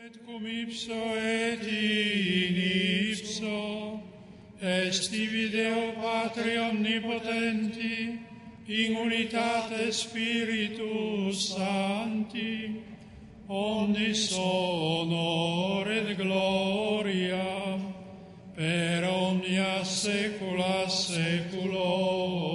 et cum ipso et in ipso est ibi Deo Patri omnipotenti, in unitate Spiritus Sancti, omnis honor et gloria per omnia saecula saeculorum.